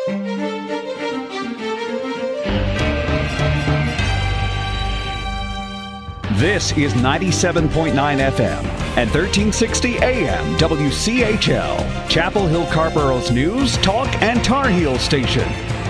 This is 97.9 FM and 1360 AM WCHL, Chapel Hill Carborough's news, talk, and Tar Heel station.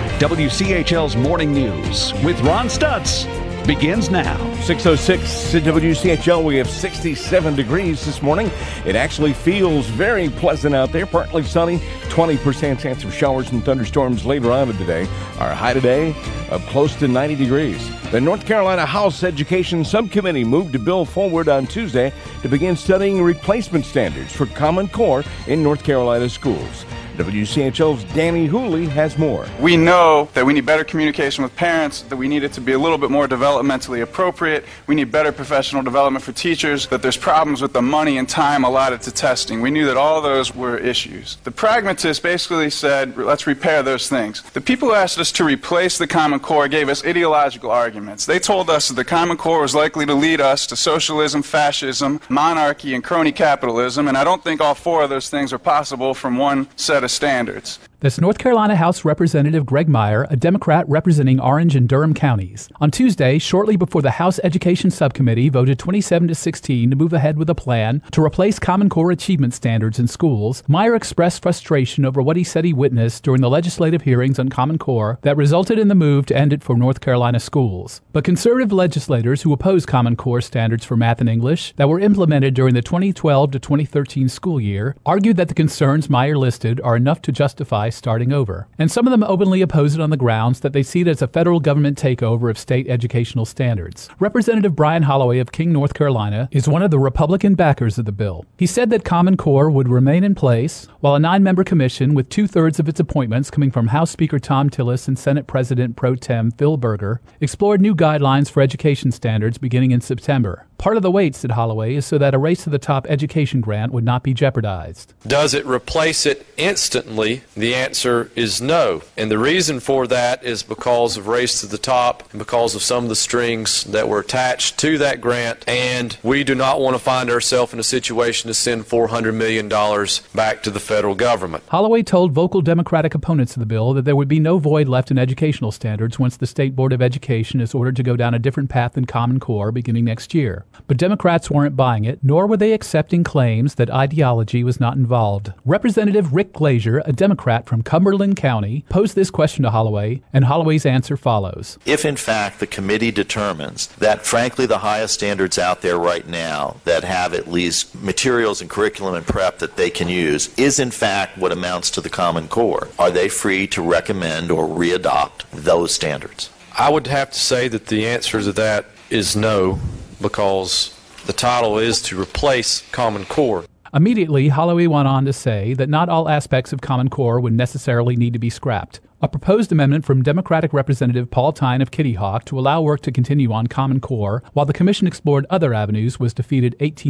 WCHL's Morning News with Ron Stutz begins now. 6:06 at WCHL. We have 67 degrees this morning. It actually feels very pleasant out there. Partly sunny, 20% chance of showers and thunderstorms later on today. Our high today of close to 90 degrees. The North Carolina House Education Subcommittee moved a bill forward on Tuesday to begin studying replacement standards for Common Core in North Carolina schools. WCHL's Danny Hooley has more. We know that we need better communication with parents, that we need it to be a little bit more developmentally appropriate. We need better professional development for teachers, that there's problems with the money and time allotted to testing. We knew that all those were issues. The pragmatists basically said, let's repair those things. The people who asked us to replace the Common Core gave us ideological arguments. They told us that the Common Core was likely to lead us to socialism, fascism, monarchy, and crony capitalism, and I don't think all four of those things are possible from one set of standards. That's North Carolina House Representative Greg Meyer, a Democrat representing Orange and Durham counties. On Tuesday, shortly before the House Education Subcommittee voted 27-16 to move ahead with a plan to replace Common Core achievement standards in schools, Meyer expressed frustration over what he said he witnessed during the legislative hearings on Common Core that resulted in the move to end it for North Carolina schools. But conservative legislators who oppose Common Core standards for math and English that were implemented during the 2012 to 2013 school year argued that the concerns Meyer listed are enough to justify starting over. And some of them openly oppose it on the grounds that they see it as a federal government takeover of state educational standards. Representative Brian Holloway of King, North Carolina, is one of the Republican backers of the bill. He said that Common Core would remain in place, while a 9-member commission with 2/3 of its appointments coming from House Speaker Tom Tillis and Senate President Pro Tem Phil Berger explored new guidelines for education standards beginning in September. Part of the wait, said Holloway, is so that a race to the top education grant would not be jeopardized. Does it replace it instantly? The answer is no. And the reason for that is because of race to the top and because of some of the strings that were attached to that grant. And we do not want to find ourselves in a situation to send $400 million back to the federal government. Holloway told vocal Democratic opponents of the bill that there would be no void left in educational standards once the State Board of Education is ordered to go down a different path than Common Core beginning next year. But Democrats weren't buying it, nor were they accepting claims that ideology was not involved. Representative Rick Glazier, a Democrat from Cumberland County, posed this question to Holloway, and Holloway's answer follows. If, in fact, the committee determines that, frankly, the highest standards out there right now that have at least materials and curriculum and prep that they can use is, in fact, what amounts to the Common Core, are they free to recommend or readopt those standards? I would have to say that the answer to that is no, because the title is to replace Common Core. Immediately, Holloway went on to say that not all aspects of Common Core would necessarily need to be scrapped. A proposed amendment from Democratic Representative Paul Tyne of Kitty Hawk to allow work to continue on Common Core while the commission explored other avenues was defeated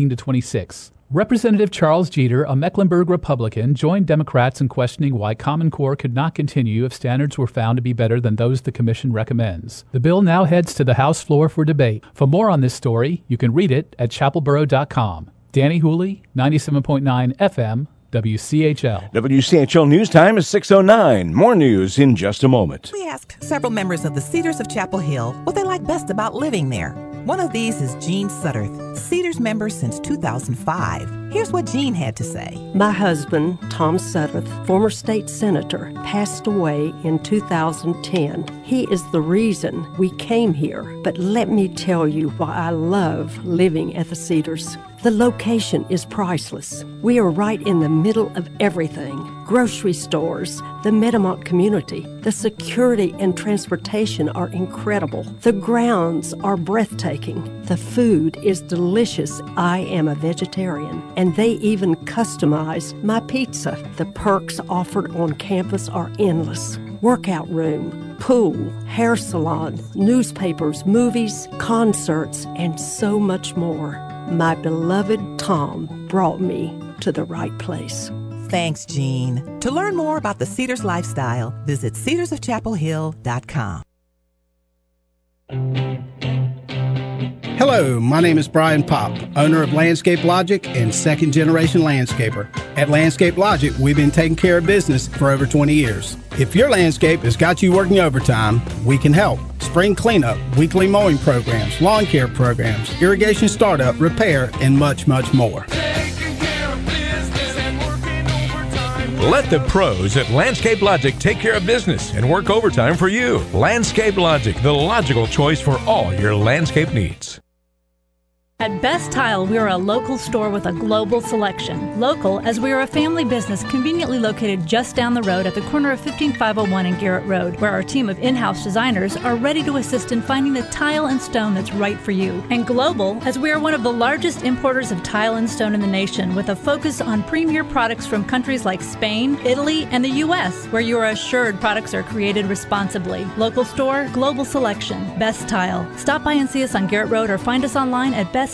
18-26. Representative Charles Jeter, a Mecklenburg Republican, joined Democrats in questioning why Common Core could not continue if standards were found to be better than those the commission recommends. The bill now heads to the House floor for debate. For more on this story, you can read it at chapelboro.com. Danny Hooley, 97.9 FM, WCHL. WCHL News Time is 6:09. More news in just a moment. We asked several members of the Cedars of Chapel Hill what they like best about living there. One of these is Jean Sutterth, Cedars member since 2005. Here's what Jean had to say. My husband, Tom Sutterth, former state senator, passed away in 2010. He is the reason we came here. But let me tell you why I love living at the Cedars. The location is priceless. We are right in the middle of everything. Grocery stores, the Metamont community, the security and transportation are incredible. The grounds are breathtaking. The food is delicious. I am a vegetarian, and they even customize my pizza. The perks offered on campus are endless. Workout room, pool, hair salon, newspapers, movies, concerts, and so much more. My beloved Tom brought me to the right place. Thanks, Jean. To learn more about the Cedars lifestyle, visit cedarsofchapelhill.com. Hello, my name is Brian Popp, owner of Landscape Logic and second-generation landscaper. At Landscape Logic, we've been taking care of business for over 20 years. If your landscape has got you working overtime, we can help. Spring cleanup, weekly mowing programs, lawn care programs, irrigation startup, repair, and much, much more. Let the pros at Landscape Logic take care of business and work overtime for you. Landscape Logic, the logical choice for all your landscape needs. At Best Tile, we are a local store with a global selection. Local, as we are a family business conveniently located just down the road at the corner of 15501 and Garrett Road, where our team of in-house designers are ready to assist in finding the tile and stone that's right for you. And global, as we are one of the largest importers of tile and stone in the nation, with a focus on premier products from countries like Spain, Italy, and the U.S., where you are assured products are created responsibly. Local store, global selection. Best Tile. Stop by and see us on Garrett Road or find us online at besttile.com.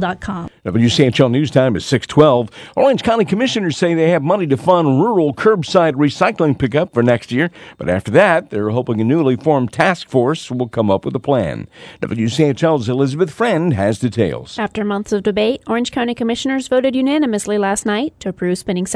WCHL News Time is 6:12. Orange County Commissioners say they have money to fund rural curbside recycling pickup for next year, but after that, they're hoping a newly formed task force will come up with a plan. WCHL's Elizabeth Friend has details. After months of debate, Orange County Commissioners voted unanimously last night to approve spending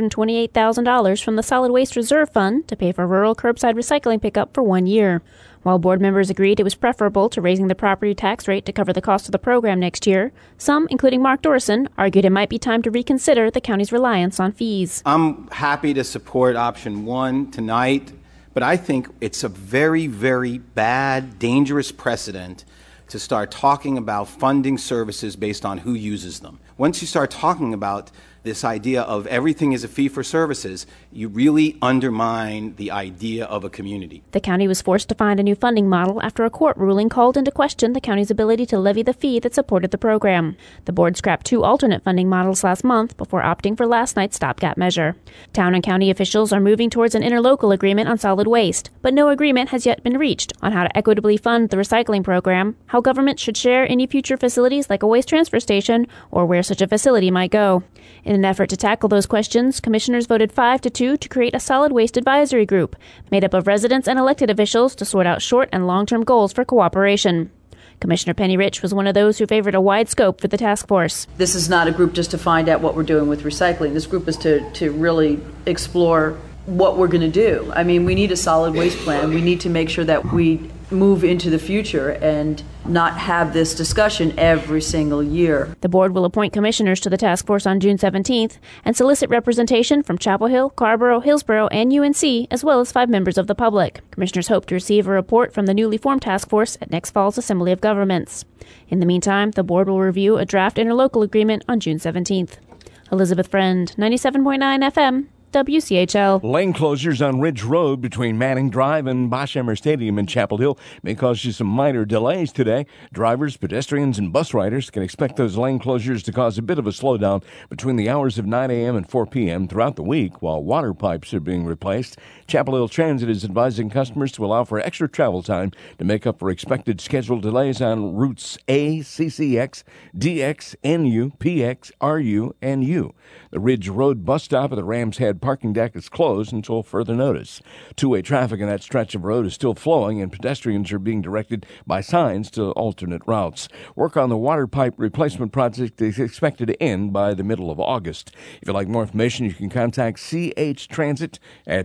$728,000 from the Solid Waste Reserve Fund to pay for rural curbside recycling pickup for 1 year. While board members agreed it was preferable to raising the property tax rate to cover the cost of the program next year, some, including Mark Dorson, argued it might be time to reconsider the county's reliance on fees. I'm happy to support option 1 tonight, but I think it's a very, very bad, dangerous precedent to start talking about funding services based on who uses them. Once you start talking about this idea of everything is a fee for services, you really undermine the idea of a community. The county was forced to find a new funding model after a court ruling called into question the county's ability to levy the fee that supported the program. The board scrapped 2 alternate funding models last month before opting for last night's stopgap measure. Town and county officials are moving towards an interlocal agreement on solid waste, but no agreement has yet been reached on how to equitably fund the recycling program, how government should share any future facilities like a waste transfer station, or where such a facility might go. In an effort to tackle those questions, commissioners voted 5-2 to create a solid waste advisory group made up of residents and elected officials to sort out short and long-term goals for cooperation. Commissioner Penny Rich was one of those who favored a wide scope for the task force. This is not a group just to find out what we're doing with recycling. This group is to really explore what we're going to do. I mean, we need a solid waste plan. We need to make sure that we move into the future and not have this discussion every single year. The board will appoint commissioners to the task force on June 17th and solicit representation from Chapel Hill, Carrboro, Hillsborough, and UNC, as well as 5 members of the public. Commissioners hope to receive a report from the newly formed task force at next fall's Assembly of Governments. In the meantime, the board will review a draft interlocal agreement on June 17th. Elizabeth Friend, 97.9 FM. WCHL. Lane closures on Ridge Road between Manning Drive and Bosch-Emmer Stadium in Chapel Hill may cause you some minor delays today. Drivers, pedestrians, and bus riders can expect those lane closures to cause a bit of a slowdown between the hours of 9 a.m. and 4 p.m. throughout the week while water pipes are being replaced. Chapel Hill Transit is advising customers to allow for extra travel time to make up for expected scheduled delays on routes A, CCX, DX, NU, PX, RU, and U. The Ridge Road bus stop at the Rams Head parking deck is closed until further notice. Two-way traffic in that stretch of road is still flowing, and pedestrians are being directed by signs to alternate routes. Work on the water pipe replacement project is expected to end by the middle of August. If you'd like more information, you can contact CH Transit at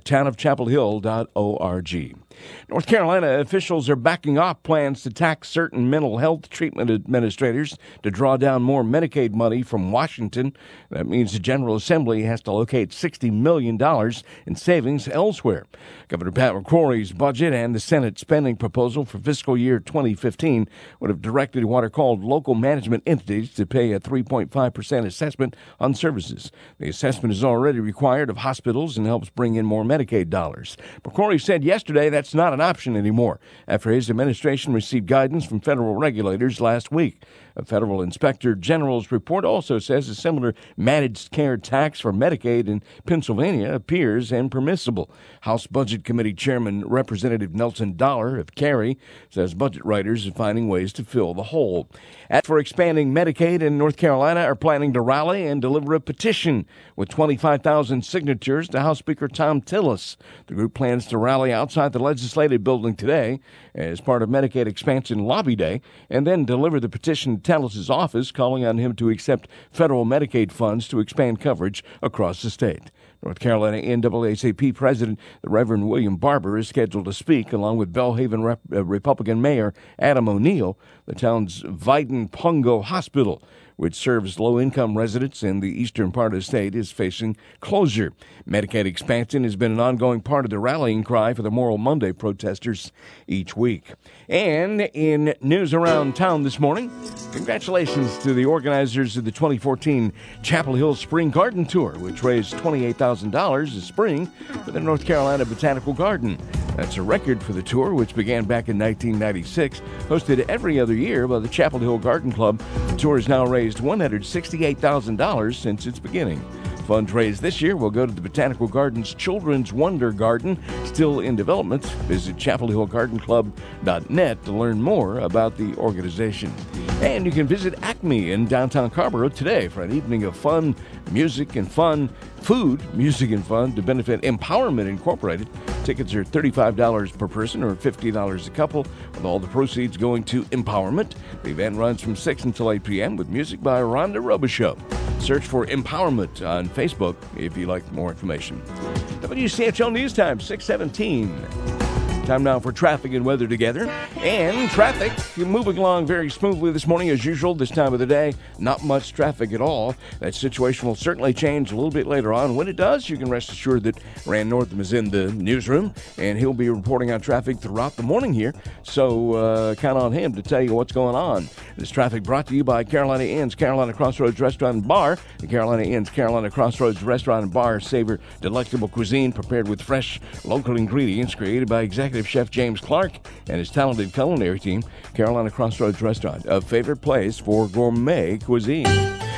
townofchapelhill.org. North Carolina officials are backing off plans to tax certain mental health treatment administrators to draw down more Medicaid money from Washington. That means the General Assembly has to locate $60 million in savings elsewhere. Governor Pat McCrory's budget and the Senate spending proposal for fiscal year 2015 would have directed what are called local management entities to pay a 3.5% assessment on services. The assessment is already required of hospitals and helps bring in more Medicaid dollars. McCrory said yesterday that's not an option anymore after his administration received guidance from federal regulators last week. A federal inspector general's report also says a similar managed care tax for Medicaid in Pennsylvania appears impermissible. House Budget Committee Chairman Representative Nelson Dollar of Cary says budget writers are finding ways to fill the hole. As for expanding Medicaid in North Carolina are planning to rally and deliver a petition with 25,000 signatures to House Speaker Thom Tillis. The group plans to rally outside the legislative building today as part of Medicaid Expansion Lobby Day and then deliver the petition Tellis' office, calling on him to accept federal Medicaid funds to expand coverage across the state. North Carolina NAACP President the Reverend William Barber is scheduled to speak, along with Belhaven Republican Mayor Adam O'Neill. The town's Viden-Pongo Hospital, which serves low-income residents in the eastern part of the state, is facing closure. Medicaid expansion has been an ongoing part of the rallying cry for the Moral Monday protesters each week. And in news around town this morning, congratulations to the organizers of the 2014 Chapel Hill Spring Garden Tour, which raised $28,000 this spring for the North Carolina Botanical Garden. That's a record for the tour, which began back in 1996. Hosted every other year by the Chapel Hill Garden Club, the tour has now raised $168,000 since its beginning. Funds raised this year will go to the Botanical Gardens Children's Wonder Garden, still in development. Visit chapelhillgardenclub.net to learn more about the organization. And you can visit Acme in downtown Carrboro today for an evening of fun, music and fun, food, music and fun to benefit Empowerment Incorporated. Tickets are $35 per person or $50 a couple, with all the proceeds going to Empowerment. The event runs from 6 until 8 p.m. with music by Rhonda Robichaux. Search for Empowerment on Facebook if you'd like more information. WCHL News Time, 6:17. Time now for traffic and weather together. And traffic moving along very smoothly this morning as usual this time of the day. Not much traffic at all. That situation will certainly change a little bit later on. When it does, you can rest assured that Rand Northam is in the newsroom, and he'll be reporting on traffic throughout the morning here. So count on him to tell you what's going on. This traffic brought to you by Carolina Inn's Carolina Crossroads Restaurant and Bar. The Carolina Inn's Carolina Crossroads Restaurant and Bar savor delectable cuisine prepared with fresh local ingredients, created by Executive Chef James Clark and his talented culinary team. Carolina Crossroads Restaurant, a favorite place for gourmet cuisine.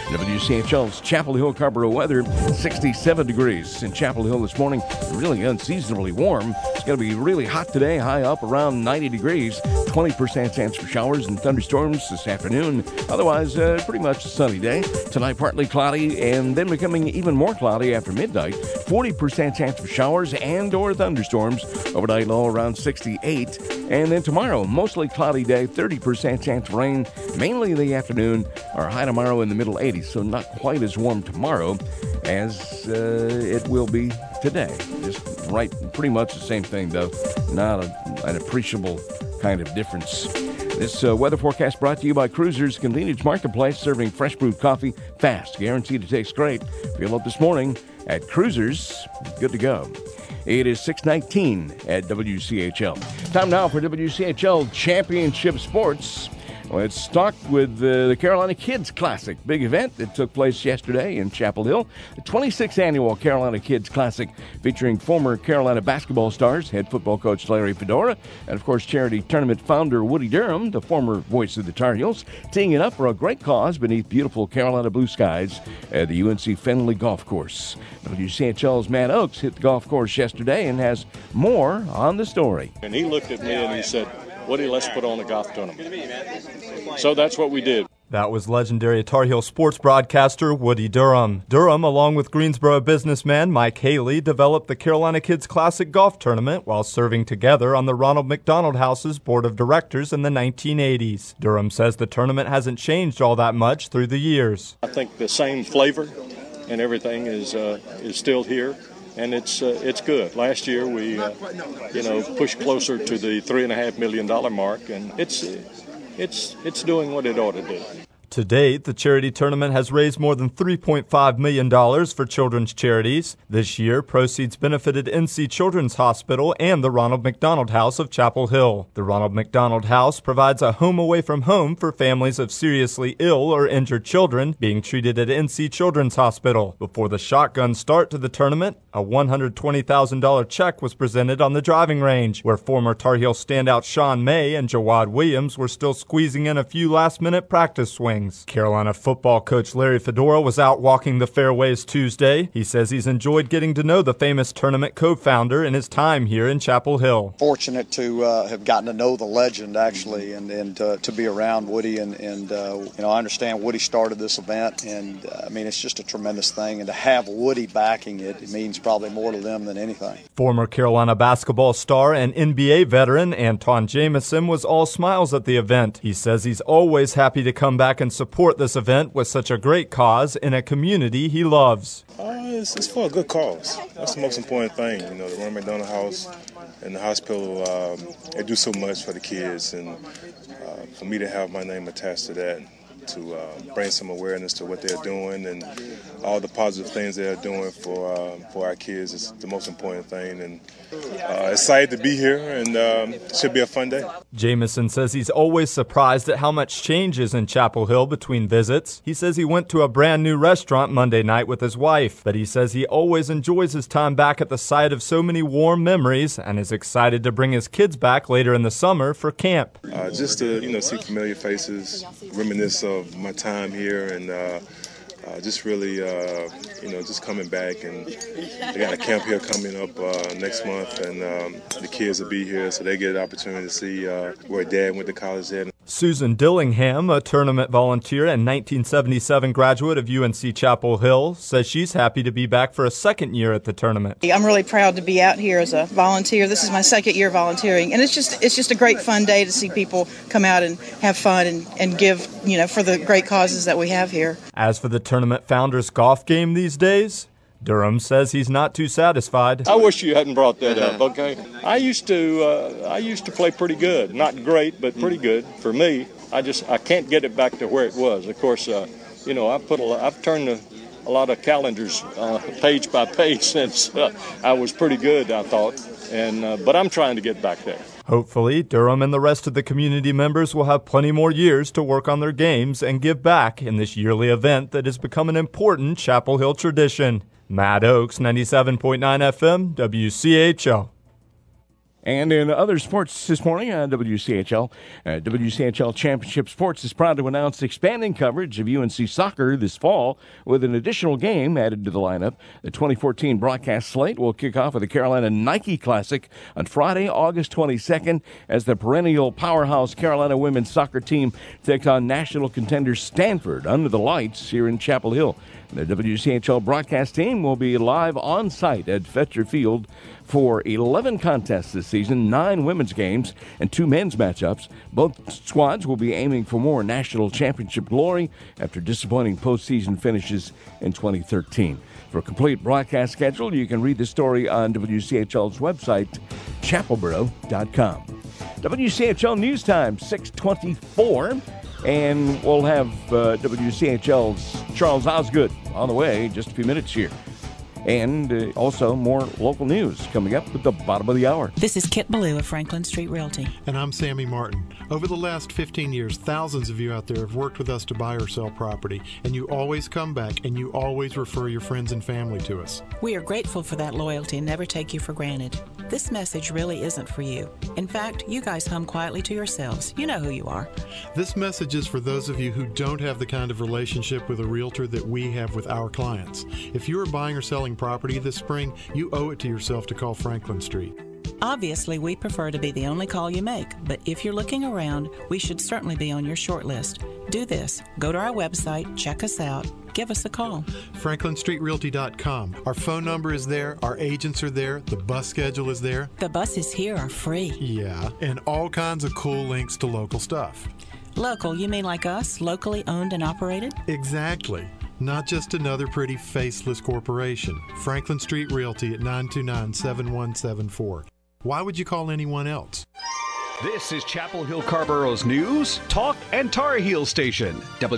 WCHL's Chapel Hill Carrboro weather, 67 degrees in Chapel Hill this morning. Really unseasonably warm. It's going to be really hot today, high up around 90 degrees. 20% chance for showers and thunderstorms this afternoon. Otherwise, pretty much a sunny day. Tonight, partly cloudy, and then becoming even more cloudy after midnight. 40% chance for showers and or thunderstorms. Overnight low around 68. And then tomorrow, mostly cloudy day, 30% chance of rain, mainly in the afternoon. Our high tomorrow in the middle 80s, so not quite as warm tomorrow as it will be today. Just right, pretty much the same thing, though. Not an appreciable kind of difference. This weather forecast brought to you by Cruisers Convenience Marketplace, serving fresh brewed coffee fast, guaranteed to taste great. Fill up this morning at Cruisers. Good to go. It is 6:19 at WCHL. Time now for WCHL Championship Sports. Let's start with the Carolina Kids Classic, big event that took place yesterday in Chapel Hill. The 26th annual Carolina Kids Classic, featuring former Carolina basketball stars, head football coach Larry Fedora, and of course charity tournament founder Woody Durham, the former voice of the Tar Heels, teeing it up for a great cause beneath beautiful Carolina blue skies at the UNC Fenley Golf Course. WCHL's Matt Oakes hit the golf course yesterday and has more on the story. And he looked at me and he said, "Woody, let's put on a golf tournament." So that's what we did. That was legendary Tar Heel sports broadcaster Woody Durham. Durham, along with Greensboro businessman Mike Haley, developed the Carolina Kids Classic Golf Tournament while serving together on the Ronald McDonald House's board of directors in the 1980s. Durham says the tournament hasn't changed all that much through the years. I think the same flavor and everything is still here. And it's good. Last year we, pushed closer to the $3.5 million mark, and it's doing what it ought to do. To date, the charity tournament has raised more than $3.5 million for children's charities. This year, proceeds benefited NC Children's Hospital and the Ronald McDonald House of Chapel Hill. The Ronald McDonald House provides a home away from home for families of seriously ill or injured children being treated at NC Children's Hospital. Before the shotgun start to the tournament, a $120,000 check was presented on the driving range, where former Tar Heel standout Sean May and Jawad Williams were still squeezing in a few last-minute practice swings. Mustangs. Carolina football coach Larry Fedora was out walking the fairways Tuesday. He says he's enjoyed getting to know the famous tournament co-founder in his time here in Chapel Hill. Fortunate to have gotten to know the legend, actually, and to be around Woody. And I understand Woody started this event, and it's just a tremendous thing. And to have Woody backing it means probably more to them than anything. Former Carolina basketball star and NBA veteran Anton Jamison was all smiles at the event. He says he's always happy to come back and support this event with such a great cause in a community he loves. It's for a good cause. That's the most important thing. The Ronald McDonald House and the hospital, they do so much for the kids, and for me to have my name attached to that, to bring some awareness to what they're doing and all the positive things they're doing for our kids is the most important thing. And excited to be here, and it should be a fun day. Jamison says he's always surprised at how much changes in Chapel Hill between visits. He says he went to a brand new restaurant Monday night with his wife, but he says he always enjoys his time back at the site of so many warm memories and is excited to bring his kids back later in the summer for camp. Just to see familiar faces, reminisce of my time here, and just really, just coming back. And they got a camp here coming up next month, and the kids will be here, so they get an opportunity to see where Dad went to college at. Susan Dillingham, a tournament volunteer and 1977 graduate of UNC Chapel Hill, says she's happy to be back for a second year at the tournament. I'm really proud to be out here as a volunteer. This is my second year volunteering, and it's just a great fun day to see people come out and have fun and give, for the great causes that we have here. As for the tournament founders golf game these days, Durham says he's not too satisfied. I wish you hadn't brought that up, okay? I used to play pretty good. Not great, but pretty good. For me, I can't get it back to where it was. Of course, I've turned a lot of calendars page by page since I was pretty good, I thought. But I'm trying to get back there. Hopefully, Durham and the rest of the community members will have plenty more years to work on their games and give back in this yearly event that has become an important Chapel Hill tradition. Matt Oakes, 97.9 FM, WCHL. And in other sports this morning on WCHL, WCHL Championship Sports is proud to announce expanding coverage of UNC soccer this fall with an additional game added to the lineup. The 2014 broadcast slate will kick off with the Carolina Nike Classic on Friday, August 22nd, as the perennial powerhouse Carolina women's soccer team takes on national contender Stanford under the lights here in Chapel Hill. The WCHL broadcast team will be live on site at Fetcher Field for 11 contests this season, 9 women's games, and 2 men's matchups. Both squads will be aiming for more national championship glory after disappointing postseason finishes in 2013. For a complete broadcast schedule, you can read the story on WCHL's website, chapelboro.com. WCHL News Time, 6:24. And we'll have WCHL's Charles Osgood on the way just a few minutes here. And also more local news coming up at the bottom of the hour. This is Kit Ballou of Franklin Street Realty. And I'm Sammy Martin. Over the last 15 years, thousands of you out there have worked with us to buy or sell property. And you always come back and you always refer your friends and family to us. We are grateful for that loyalty and never take you for granted. This message really isn't for you. In fact, you guys hum quietly to yourselves. You know who you are. This message is for those of you who don't have the kind of relationship with a realtor that we have with our clients. If you are buying or selling property this spring, you owe it to yourself to call Franklin Street. Obviously, we prefer to be the only call you make, but if you're looking around, we should certainly be on your short list. Do this. Go to our website, check us out, give us a call. FranklinStreetRealty.com. Our phone number is there, our agents are there, the bus schedule is there. The buses here are free. Yeah, and all kinds of cool links to local stuff. Local, you mean like us, locally owned and operated? Exactly. Not just another pretty faceless corporation. Franklin Street Realty at 929-7174. Why would you call anyone else? This is Chapel Hill Carborough's news, talk, and Tar Heel station,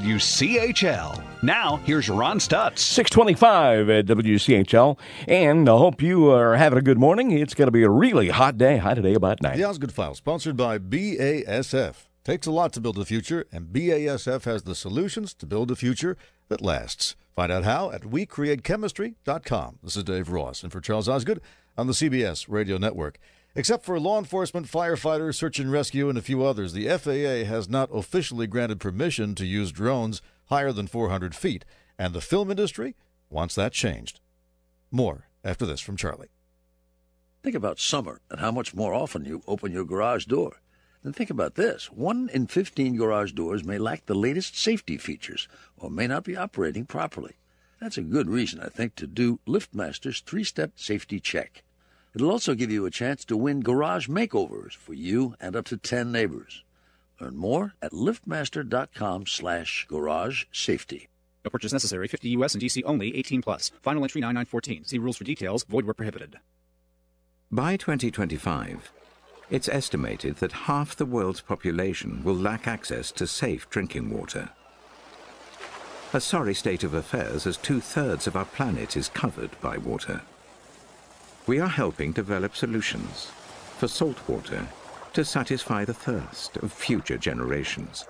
WCHL. Now, here's Ron Stutz. 6:25 at WCHL, and I hope you are having a good morning. It's going to be a really hot day. High today about 9. The Osgood File, sponsored by BASF. Takes a lot to build a future, and BASF has the solutions to build a future that lasts. Find out how at WeCreateChemistry.com. This is Dave Ross, and for Charles Osgood on the CBS Radio Network. Except for law enforcement, firefighters, search and rescue, and a few others, the FAA has not officially granted permission to use drones higher than 400 feet, and the film industry wants that changed. More after this from Charlie. Think about summer and how much more often you open your garage door. Then think about this. 1 in 15 garage doors may lack the latest safety features or may not be operating properly. That's a good reason, I think, to do LiftMaster's 3-step safety check. It'll also give you a chance to win garage makeovers for you and up to 10 neighbors. Learn more at liftmaster.com/garage safety. No purchase necessary. 50 U.S. and D.C. only. 18 plus. Final entry 9914. See rules for details. Void where prohibited. By 2025, it's estimated that half the world's population will lack access to safe drinking water. A sorry state of affairs, as 2/3 of our planet is covered by water. We are helping develop solutions for salt water to satisfy the thirst of future generations.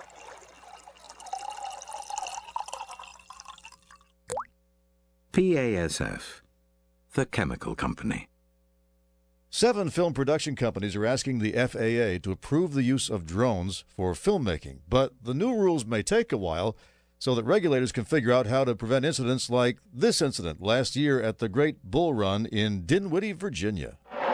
BASF, the chemical company. 7 film production companies are asking the FAA to approve the use of drones for filmmaking, but the new rules may take a while so that regulators can figure out how to prevent incidents like this incident last year at the Great Bull Run in Dinwiddie, Virginia.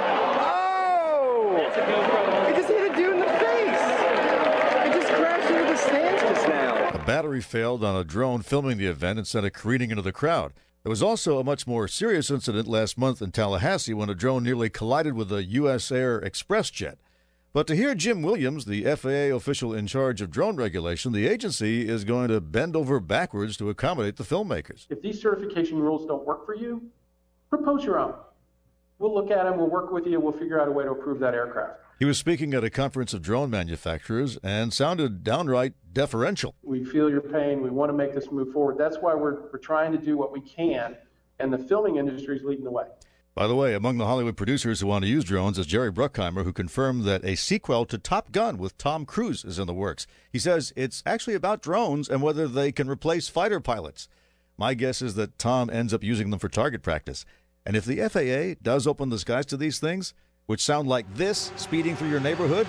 Oh! It just hit a dude in the face! It just crashed into the stands just now. A battery failed on a drone filming the event and sent it careening into the crowd. There was also a much more serious incident last month in Tallahassee when a drone nearly collided with a U.S. Air Express jet. But to hear Jim Williams, the FAA official in charge of drone regulation, the agency is going to bend over backwards to accommodate the filmmakers. If these certification rules don't work for you, propose your own. We'll look at them, we'll work with you, we'll figure out a way to approve that aircraft. He was speaking at a conference of drone manufacturers and sounded downright deferential. We feel your pain, we want to make this move forward. That's why we're trying to do what we can, and the filming industry is leading the way. By the way, among the Hollywood producers who want to use drones is Jerry Bruckheimer, who confirmed that a sequel to Top Gun with Tom Cruise is in the works. He says it's actually about drones and whether they can replace fighter pilots. My guess is that Tom ends up using them for target practice. And if the FAA does open the skies to these things, which sound like this speeding through your neighborhood,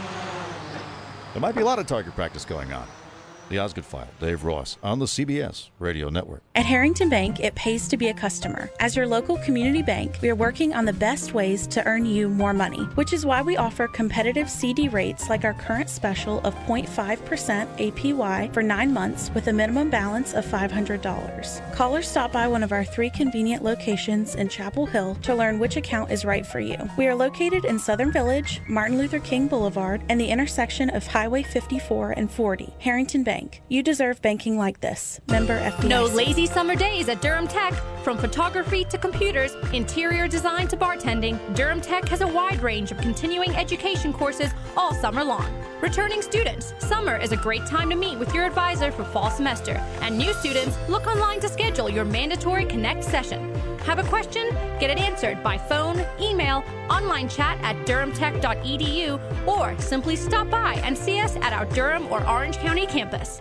there might be a lot of target practice going on. The Osgood File, Dave Ross, on the CBS Radio Network. At Harrington Bank, it pays to be a customer. As your local community bank, we are working on the best ways to earn you more money, which is why we offer competitive CD rates like our current special of 0.5% APY for 9 months with a minimum balance of $500. Call or stop by one of our 3 convenient locations in Chapel Hill to learn which account is right for you. We are located in Southern Village, Martin Luther King Boulevard, and the intersection of Highway 54 and 40. Harrington Bank. You deserve banking like this. Member FDIC. No lazy summer days at Durham Tech. From photography to computers, interior design to bartending, Durham Tech has a wide range of continuing education courses all summer long. Returning students, summer is a great time to meet with your advisor for fall semester. And new students, look online to schedule your mandatory Connect session. Have a question? Get it answered by phone, email, online chat at durhamtech.edu, or simply stop by and see us at our Durham or Orange County campus.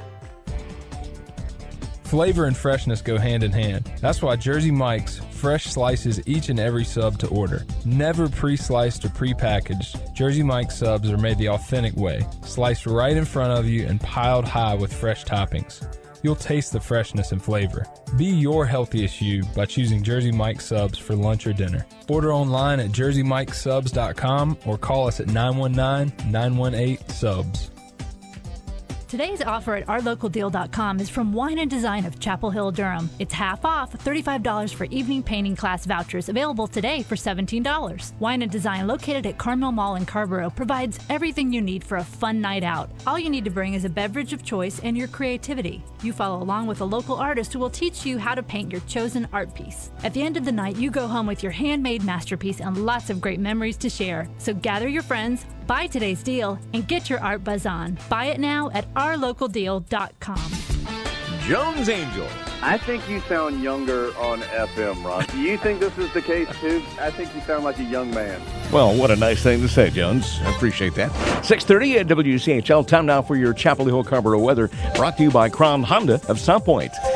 Flavor and freshness go hand in hand. That's why Jersey Mike's fresh slices each and every sub to order. Never pre-sliced or pre-packaged, Jersey Mike's subs are made the authentic way, sliced right in front of you and piled high with fresh toppings. You'll taste the freshness and flavor. Be your healthiest you by choosing Jersey Mike's subs for lunch or dinner. Order online at jerseymikesubs.com or call us at 919-918-SUBS. Today's offer at ourlocaldeal.com is from Wine & Design of Chapel Hill, Durham. It's half off, $35 for evening painting class vouchers available today for $17. Wine & Design, located at Carmel Mall in Carrboro, provides everything you need for a fun night out. All you need to bring is a beverage of choice and your creativity. You follow along with a local artist who will teach you how to paint your chosen art piece. At the end of the night, you go home with your handmade masterpiece and lots of great memories to share. So gather your friends, buy today's deal, and get your art buzz on. Buy it now at ourlocaldeal.com. Jones Angel. I think you sound younger on FM, Ron. Do you think this is the case, too? I think you sound like a young man. Well, what a nice thing to say, Jones. I appreciate that. 6:30 at WCHL. Time now for your Chapel Hill Carrboro weather, brought to you by Crown Honda of South Point.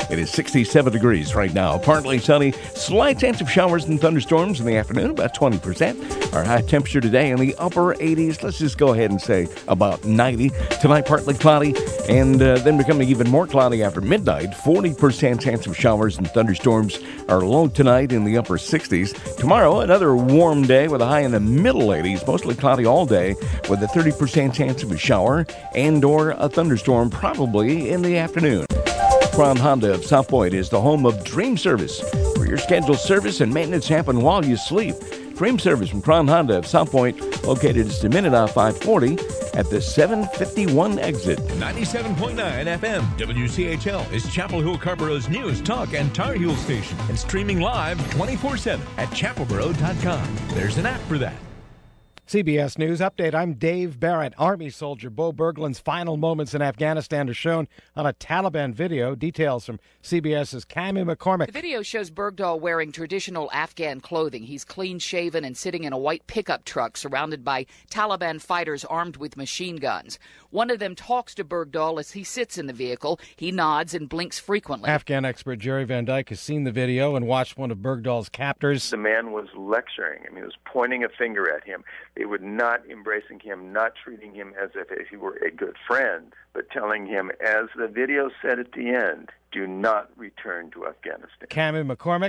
It is 67 degrees right now. Partly sunny, slight chance of showers and thunderstorms in the afternoon, about 20%. Our high temperature today in the upper 80s. Let's just go ahead and say about 90. Tonight, partly cloudy, and then becoming even more cloudy after midnight. 40% chance of showers and thunderstorms. Our low tonight in the upper 60s. Tomorrow, another warm day with a high in the middle 80s. Mostly cloudy all day with a 30% chance of a shower and or a thunderstorm probably in the afternoon. Crown Honda of South Point is the home of Dream Service, where your scheduled service and maintenance happen while you sleep. Dream Service from Crown Honda of South Point, located just a minute off 540 at the 751 exit. 97.9 FM WCHL is Chapel Hill Carborough's news, talk, and Tar Heel station, and streaming live 24/7 at chapelboro.com. There's an app for that. CBS News Update. I'm Dave Barrett. Army soldier Bo Bergland's final moments in Afghanistan are shown on a Taliban video. Details from CBS's Cammie McCormick. The video shows Bergdahl wearing traditional Afghan clothing. He's clean-shaven and sitting in a white pickup truck surrounded by Taliban fighters armed with machine guns. One of them talks to Bergdahl as he sits in the vehicle. He nods and blinks frequently. Afghan expert Jerry Van Dyke has seen the video and watched one of Bergdahl's captors. The man was lecturing him. He was pointing a finger at him. They were not embracing him, not treating him as if he were a good friend, but telling him, as the video said at the end, do not return to Afghanistan. Cammie McCormick.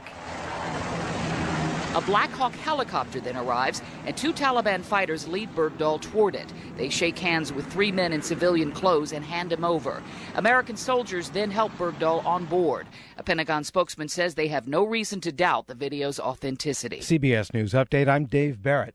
A Black Hawk helicopter then arrives, and two Taliban fighters lead Bergdahl toward it. They shake hands with three men in civilian clothes and hand him over. American soldiers then help Bergdahl on board. A Pentagon spokesman says they have no reason to doubt the video's authenticity. CBS News Update. I'm Dave Barrett.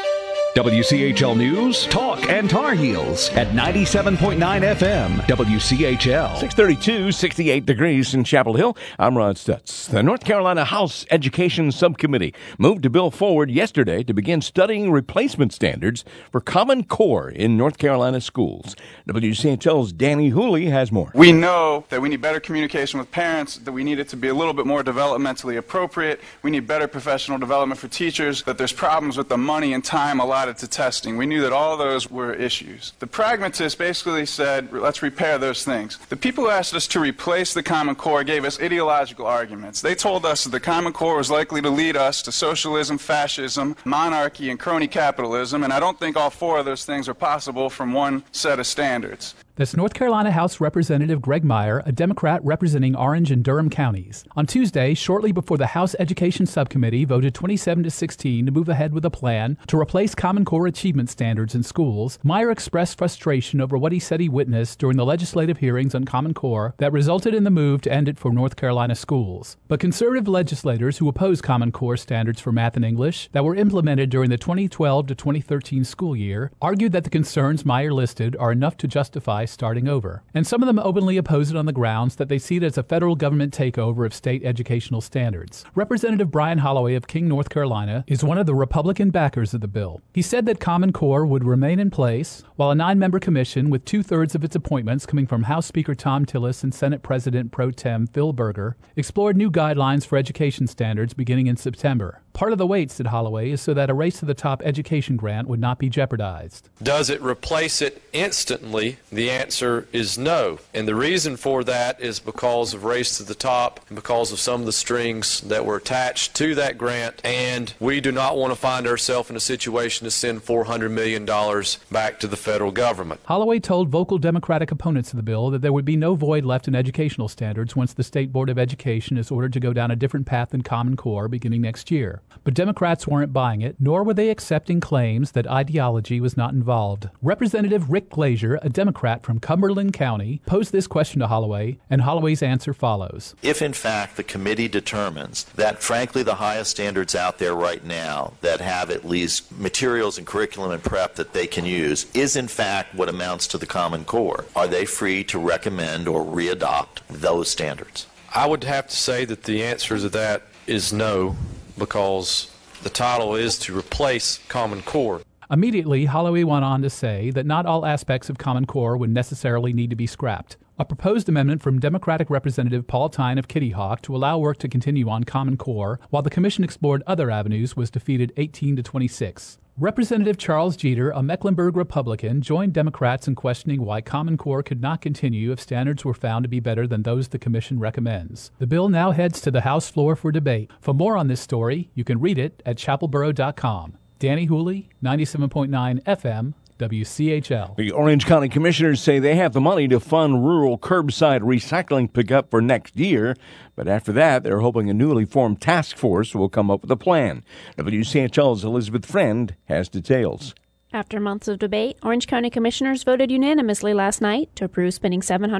WCHL News, Talk, and Tar Heels at 97.9 FM, WCHL. 632, 68 degrees in Chapel Hill. I'm Rod Stutz. The North Carolina House Education Subcommittee moved a bill forward yesterday to begin studying replacement standards for Common Core in North Carolina schools. WCHL's Danny Hooley has more. We know that we need better communication with parents, that we need it to be a little bit more developmentally appropriate. We need better professional development for teachers, that there's problems with the money and time allotted to testing. We knew that all those were issues. The pragmatists basically said, let's repair those things. The people who asked us to replace the Common Core gave us ideological arguments. They told us that the Common Core was likely to lead us to socialism, fascism, monarchy, and crony capitalism, and I don't think all four of those things are possible from one set of standards. That's North Carolina House Representative Greg Meyer, a Democrat representing Orange and Durham counties. On Tuesday, shortly before the House Education Subcommittee voted 27-16 to move ahead with a plan to replace Common Core achievement standards in schools, Meyer expressed frustration over what he said he witnessed during the legislative hearings on Common Core that resulted in the move to end it for North Carolina schools. But conservative legislators who oppose Common Core standards for math and English that were implemented during the 2012 to 2013 school year argued that the concerns Meyer listed are enough to justify starting over. And some of them openly oppose it on the grounds that they see it as a federal government takeover of state educational standards. Representative Brian Holloway of King, North Carolina, is one of the Republican backers of the bill. He said that Common Core would remain in place, while a 9-member commission with 2/3 of its appointments coming from House Speaker Tom Tillis and Senate President Pro Tem Phil Berger explored new guidelines for education standards beginning in September. Part of the wait, said Holloway, is so that a race to the top education grant would not be jeopardized. Does it replace it instantly? The answer is no. And the reason for that is because of race to the top and because of some of the strings that were attached to that grant. And we do not want to find ourselves in a situation to send $400 million back to the federal government. Holloway told vocal Democratic opponents of the bill that there would be no void left in educational standards once the State Board of Education is ordered to go down a different path than Common Core beginning next year. But Democrats weren't buying it, nor were they accepting claims that ideology was not involved. Representative Rick Glazier, a Democrat from Cumberland County, posed this question to Holloway, and Holloway's answer follows. If, in fact, the committee determines that, frankly, the highest standards out there right now that have at least materials and curriculum and prep that they can use is, in fact, what amounts to the Common Core, are they free to recommend or readopt those standards? I would have to say that the answer to that is no, because the title is to replace Common Core. Immediately, Holloway went on to say that not all aspects of Common Core would necessarily need to be scrapped. A proposed amendment from Democratic Representative Paul Tyne of Kitty Hawk to allow work to continue on Common Core while the commission explored other avenues was defeated 18-26. Representative Charles Jeter, a Mecklenburg Republican, joined Democrats in questioning why Common Core could not continue if standards were found to be better than those the commission recommends. The bill now heads to the House floor for debate. For more on this story, you can read it at chapelboro.com. Danny Hooley, 97.9 FM, WCHL. The Orange County Commissioners say they have the money to fund rural curbside recycling pickup for next year, but after that, they're hoping a newly formed task force will come up with a plan. WCHL's Elizabeth Friend has details. After months of debate, Orange County Commissioners voted unanimously last night to approve spending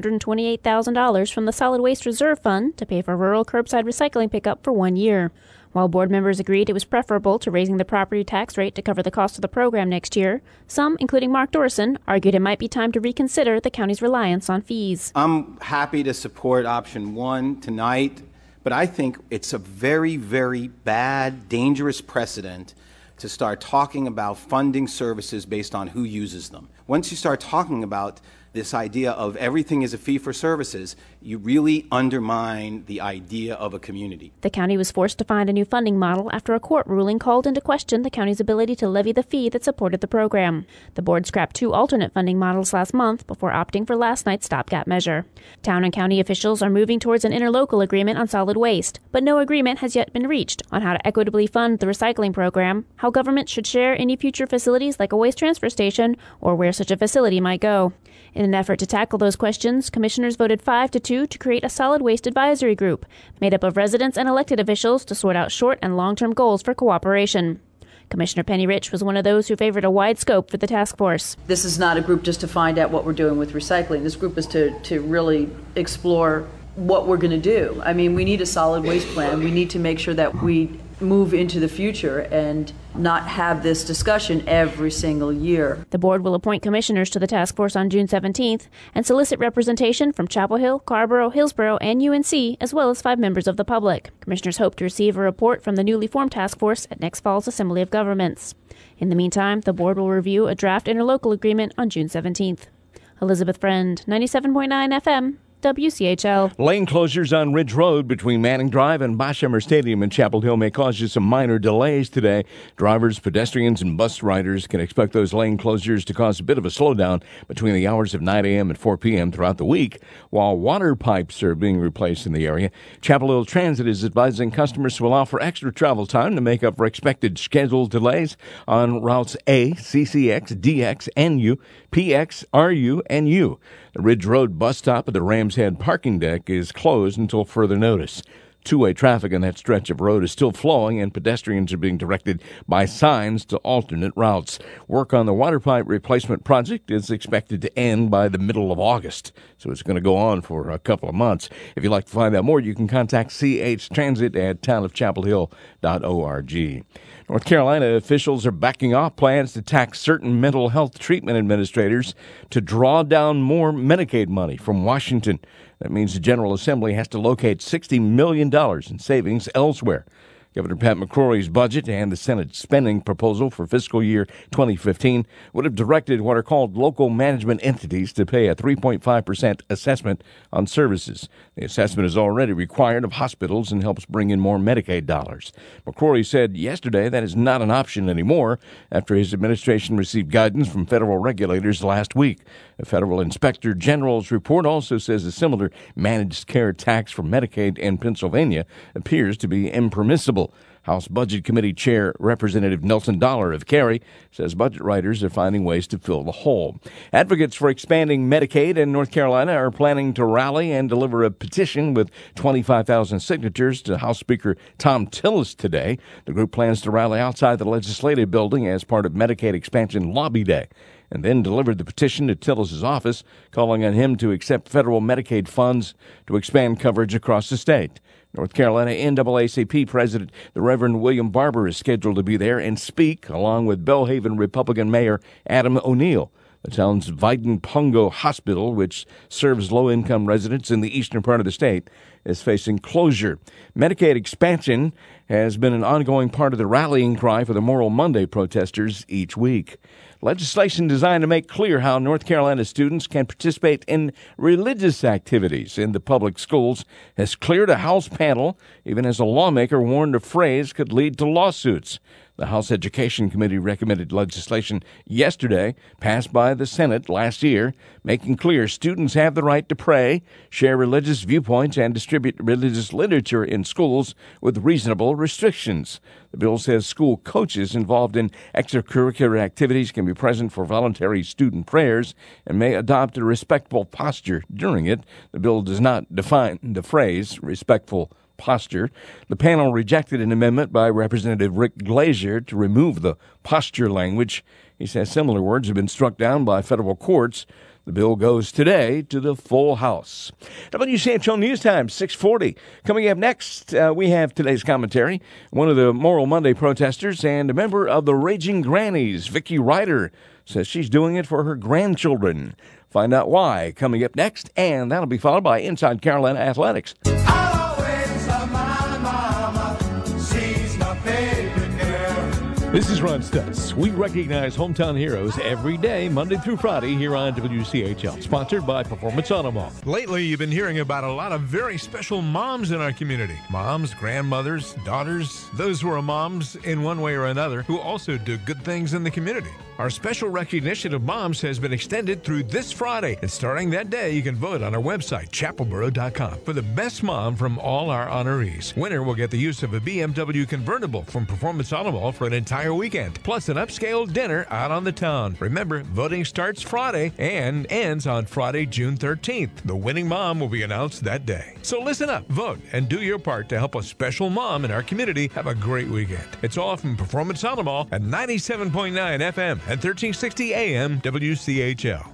$728,000 from the Solid Waste Reserve Fund to pay for rural curbside recycling pickup for 1 year. While board members agreed it was preferable to raising the property tax rate to cover the cost of the program next year, some, including Mark Dorson, argued it might be time to reconsider the county's reliance on fees. I'm happy to support option 1 tonight, but I think it's a very, very bad, dangerous precedent to start talking about funding services based on who uses them. Once you start talking about this idea of everything is a fee for services, you really undermine the idea of a community. The county was forced to find a new funding model after a court ruling called into question the county's ability to levy the fee that supported the program. The board scrapped 2 alternate funding models last month before opting for last night's stopgap measure. Town and county officials are moving towards an interlocal agreement on solid waste, but no agreement has yet been reached on how to equitably fund the recycling program, how government should share any future facilities like a waste transfer station, or where such a facility might go. In an effort to tackle those questions, commissioners voted 5-2 to create a solid waste advisory group made up of residents and elected officials to sort out short and long-term goals for cooperation. Commissioner Penny Rich was one of those who favored a wide scope for the task force. This is not a group just to find out what we're doing with recycling. This group is to really explore what we're going to do. I mean, we need a solid waste plan. We need to make sure that we move into the future and not have this discussion every single year. The board will appoint commissioners to the task force on June 17th and solicit representation from Chapel Hill, Carrboro, Hillsborough, and UNC, as well as 5 members of the public. Commissioners hope to receive a report from the newly formed task force at next fall's Assembly of Governments. In the meantime, the board will review a draft interlocal agreement on June 17th. Elizabeth Friend, 97.9 FM. WCHL. Lane closures on Ridge Road between Manning Drive and Boshemer Stadium in Chapel Hill may cause you some minor delays today. Drivers, pedestrians, and bus riders can expect those lane closures to cause a bit of a slowdown between the hours of 9 a.m. and 4 p.m. throughout the week. While water pipes are being replaced in the area, Chapel Hill Transit is advising customers to allow for extra travel time to make up for expected scheduled delays on routes A, CCX, DX, NU, PX, RU, and U. The Ridge Road bus stop at the Rams Head parking deck is closed until further notice. Two-way traffic on that stretch of road is still flowing, and pedestrians are being directed by signs to alternate routes. Work on the water pipe replacement project is expected to end by the middle of August, so it's going to go on for a couple of months. If you'd like to find out more, you can contact CH Transit at townofchapelhill.org. North Carolina officials are backing off plans to tax certain mental health treatment administrators to draw down more Medicaid money from Washington. That means the General Assembly has to locate $60 million in savings elsewhere. Governor Pat McCrory's budget and the Senate spending proposal for fiscal year 2015 would have directed what are called local management entities to pay a 3.5% assessment on services. The assessment is already required of hospitals and helps bring in more Medicaid dollars. McCrory said yesterday that is not an option anymore after his administration received guidance from federal regulators last week. The Federal Inspector General's report also says a similar managed care tax for Medicaid in Pennsylvania appears to be impermissible. House Budget Committee Chair Representative Nelson Dollar of Cary says budget writers are finding ways to fill the hole. Advocates for expanding Medicaid in North Carolina are planning to rally and deliver a petition with 25,000 signatures to House Speaker Thom Tillis today. The group plans to rally outside the legislative building as part of Medicaid Expansion Lobby Day, and then delivered the petition to Tillis' office, calling on him to accept federal Medicaid funds to expand coverage across the state. North Carolina NAACP President the Reverend William Barber is scheduled to be there and speak, along with Belhaven Republican Mayor Adam O'Neill. The town's Viden-Pongo Hospital, which serves low-income residents in the eastern part of the state, is facing closure. Medicaid expansion has been an ongoing part of the rallying cry for the Moral Monday protesters each week. Legislation designed to make clear how North Carolina students can participate in religious activities in the public schools has cleared a House panel, even as a lawmaker warned a phrase could lead to lawsuits. The House Education Committee recommended legislation yesterday, passed by the Senate last year, making clear students have the right to pray, share religious viewpoints, and distribute religious literature in schools with reasonable restrictions. The bill says school coaches involved in extracurricular activities can be present for voluntary student prayers and may adopt a respectful posture during it. The bill does not define the phrase respectful posture. The panel rejected an amendment by Representative Rick Glazer to remove the posture language. He says similar words have been struck down by federal courts. The bill goes today to the full House. WCHL News Time, 6:40. Coming up next, we have today's commentary. One of the Moral Monday protesters and a member of the Raging Grannies, Vicki Ryder, says she's doing it for her grandchildren. Find out why coming up next, and that'll be followed by Inside Carolina Athletics. This is Ron Stutz. We recognize hometown heroes every day, Monday through Friday, here on WCHL. Sponsored by Performance Automall. Lately, you've been hearing about a lot of very special moms in our community. Moms, grandmothers, daughters, those who are moms in one way or another, who also do good things in the community. Our special recognition of moms has been extended through this Friday, and starting that day, you can vote on our website, chapelboro.com, for the best mom from all our honorees. Winner will get the use of a BMW convertible from Performance Automall for an entire weekend, plus an upscale dinner out on the town. Remember, voting starts Friday and ends on Friday, June 13th. The winning mom will be announced that day. So listen up, vote, and do your part to help a special mom in our community have a great weekend. It's all from Performance Automall at 97.9 FM and 1360 AM WCHL.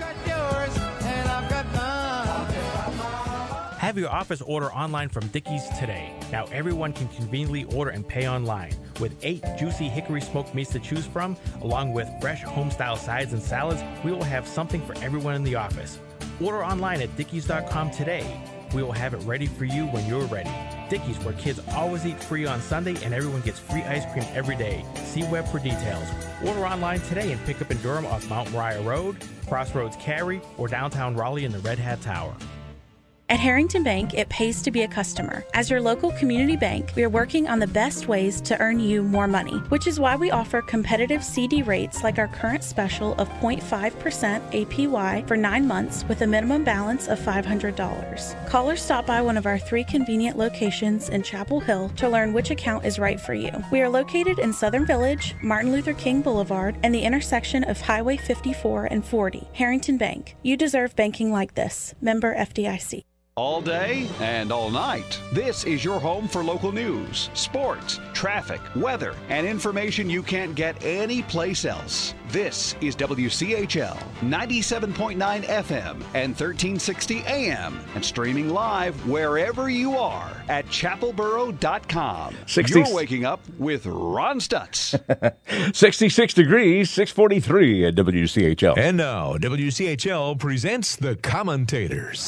Have your office order online from Dickey's today. Now everyone can conveniently order and pay online. With 8 juicy hickory smoked meats to choose from, along with fresh home-style sides and salads, we will have something for everyone in the office. Order online at Dickeys.com today. We will have it ready for you when you're ready. Dickey's, where kids always eat free on Sunday and everyone gets free ice cream every day. See web for details. Order online today and pick up in Durham off Mount Moriah Road, Crossroads Cary, or downtown Raleigh in the Red Hat Tower. At Harrington Bank, it pays to be a customer. As your local community bank, we are working on the best ways to earn you more money, which is why we offer competitive CD rates like our current special of 0.5% APY for 9 months with a minimum balance of $500. Call or stop by one of our 3 convenient locations in Chapel Hill to learn which account is right for you. We are located in Southern Village, Martin Luther King Boulevard, and the intersection of Highway 54 and 40. Harrington Bank. You deserve banking like this. Member FDIC. All day and all night. This is your home for local news, sports, traffic, weather, and information you can't get anyplace else. This is WCHL 97.9 FM and 1360 AM and streaming live wherever you are at chapelboro.com. You're waking up with Ron Stutz. 66 degrees, 6:43 at WCHL. And now, WCHL presents The Commentators.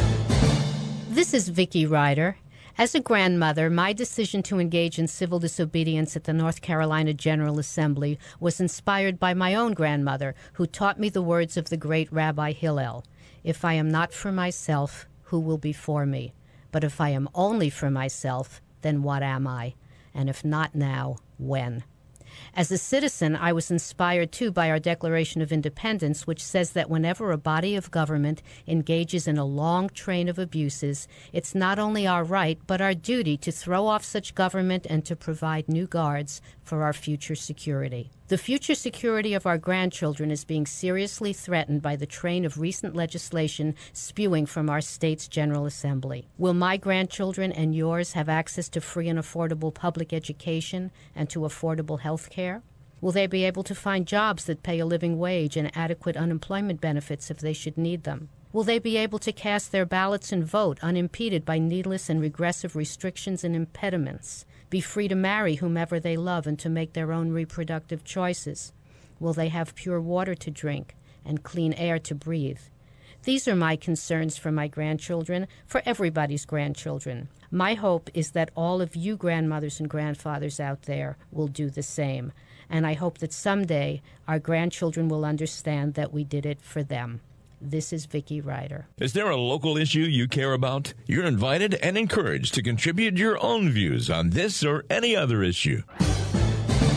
This is Vicki Ryder. As a grandmother, my decision to engage in civil disobedience at the North Carolina General Assembly was inspired by my own grandmother, who taught me the words of the great Rabbi Hillel. If I am not for myself, who will be for me? But if I am only for myself, then what am I? And if not now, when? As a citizen, I was inspired, too, by our Declaration of Independence, which says that whenever a body of government engages in a long train of abuses, it's not only our right, but our duty to throw off such government and to provide new guards for our future security. The future security of our grandchildren is being seriously threatened by the train of recent legislation spewing from our state's General Assembly. Will my grandchildren and yours have access to free and affordable public education and to affordable health care? Will they be able to find jobs that pay a living wage and adequate unemployment benefits if they should need them? Will they be able to cast their ballots and vote unimpeded by needless and regressive restrictions and impediments? Be free to marry whomever they love and to make their own reproductive choices? Will they have pure water to drink and clean air to breathe? These are my concerns for my grandchildren, for everybody's grandchildren. My hope is that all of you grandmothers and grandfathers out there will do the same. And I hope that someday our grandchildren will understand that we did it for them. This is Vicki Ryder. Is there a local issue you care about? You're invited and encouraged to contribute your own views on this or any other issue.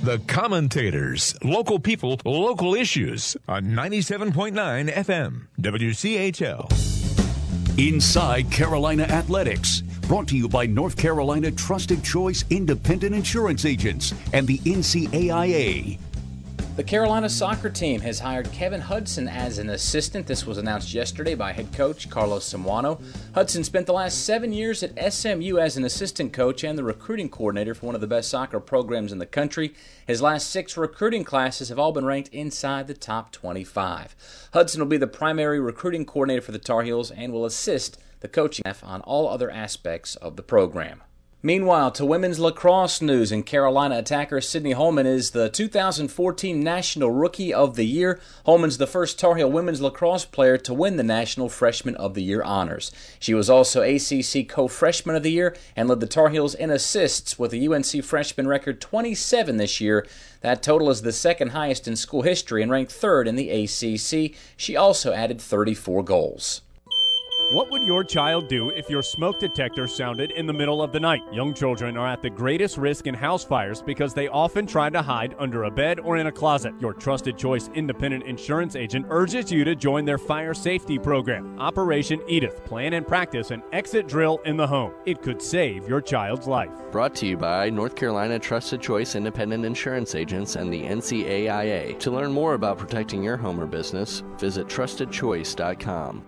The Commentators. Local people, local issues. On 97.9 FM. WCHL. Inside Carolina Athletics. Brought to you by North Carolina Trusted Choice Independent Insurance Agents and the NCAIA. The Carolina soccer team has hired Kevin Hudson as an assistant. This was announced yesterday by head coach Carlos Samuano. Hudson spent the last 7 years at SMU as an assistant coach and the recruiting coordinator for one of the best soccer programs in the country. His last 6 recruiting classes have all been ranked inside the top 25. Hudson will be the primary recruiting coordinator for the Tar Heels and will assist the coaching staff on all other aspects of the program. Meanwhile, to women's lacrosse news, and Carolina attacker Sydney Holman is the 2014 National Rookie of the Year. Holman's the first Tar Heel women's lacrosse player to win the National Freshman of the Year honors. She was also ACC Co-Freshman of the Year and led the Tar Heels in assists with a UNC freshman record 27 this year. That total is the second highest in school history and ranked third in the ACC. She also added 34 goals. What would your child do if your smoke detector sounded in the middle of the night? Young children are at the greatest risk in house fires because they often try to hide under a bed or in a closet. Your Trusted Choice Independent Insurance Agent urges you to join their fire safety program, Operation Edith. Plan and practice an exit drill in the home. It could save your child's life. Brought to you by North Carolina Trusted Choice Independent Insurance Agents and the NCAIA. To learn more about protecting your home or business, visit trustedchoice.com.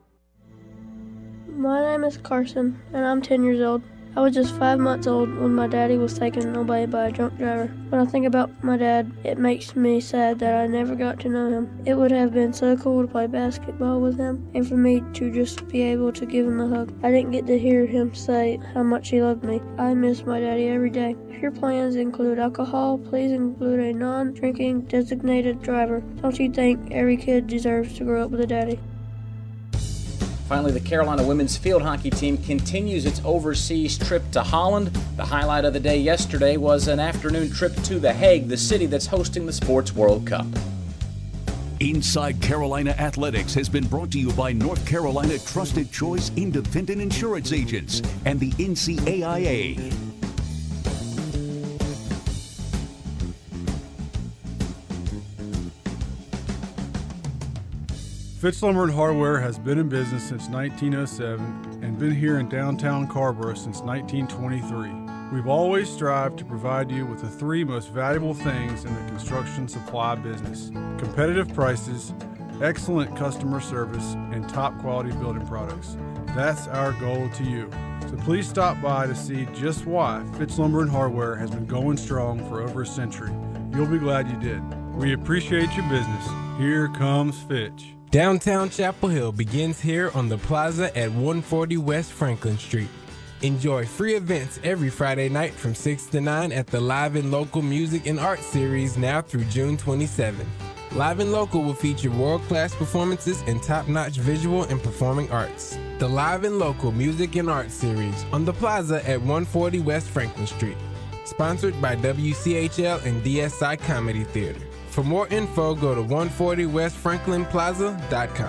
My name is Carson, and I'm 10 years old. I was just 5 months old when my daddy was taken away by a drunk driver. When I think about my dad, it makes me sad that I never got to know him. It would have been so cool to play basketball with him, and for me to just be able to give him a hug. I didn't get to hear him say how much he loved me. I miss my daddy every day. If your plans include alcohol, please include a non-drinking designated driver. Don't you think every kid deserves to grow up with a daddy? Finally, the Carolina women's field hockey team continues its overseas trip to Holland. The highlight of the day yesterday was an afternoon trip to The Hague, the city that's hosting the Sports World Cup. Inside Carolina Athletics has been brought to you by North Carolina Trusted Choice Independent Insurance Agents and the NCAIA. Fitz Lumber and Hardware has been in business since 1907 and been here in downtown Carrboro since 1923. We've always strived to provide you with the 3 most valuable things in the construction supply business: competitive prices, excellent customer service, and top quality building products. That's our goal to you. So please stop by to see just why Fitz Lumber and Hardware has been going strong for over a century. You'll be glad you did. We appreciate your business. Here comes Fitch. Downtown Chapel Hill begins here on the plaza at 140 West Franklin Street. Enjoy free events every Friday night from 6 to 9 at the Live and Local Music and Art Series now through June 27. Live and Local will feature world-class performances and top-notch visual and performing arts. The Live and Local Music and Art Series on the plaza at 140 West Franklin Street. Sponsored by WCHL and DSI Comedy Theater. For more info, go to 140westfranklinplaza.com.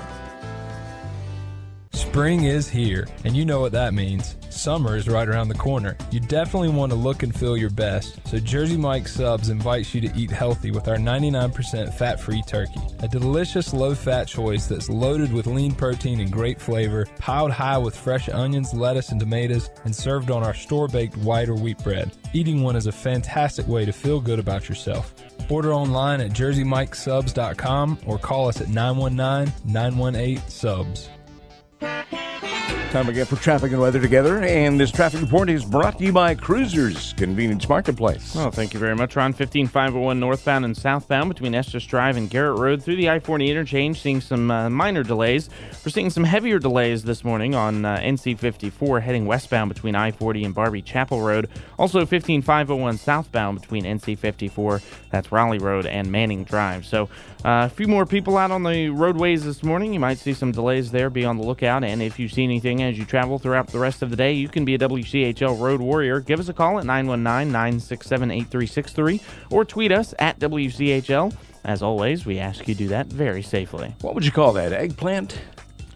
Spring is here, and you know what that means. Summer is right around the corner. You definitely want to look and feel your best, so Jersey Mike's Subs invites you to eat healthy with our 99% fat-free turkey. A delicious low-fat choice that's loaded with lean protein and great flavor, piled high with fresh onions, lettuce, and tomatoes, and served on our store-baked white or wheat bread. Eating one is a fantastic way to feel good about yourself. Order online at jerseymikesubs.com or call us at 919-918-SUBS. Time again for traffic and weather together, and this traffic report is brought to you by Cruisers Convenience Marketplace. Oh, thank you very much, Ron. 15501 northbound and southbound between Estes Drive and Garrett Road through the I-40 interchange, seeing some minor delays. We're seeing some heavier delays this morning on NC54 heading westbound between I-40 and Barbie Chapel Road. Also 15501 southbound between NC54, that's Raleigh Road and Manning Drive. So a few more people out on the roadways this morning. You might see some delays there. Be on the lookout, and if you see anything as you travel throughout the rest of the day, you can be a WCHL Road Warrior. Give us a call at 919-967-8363 or tweet us at WCHL. As always, we ask you do that very safely. What would you call that, eggplant?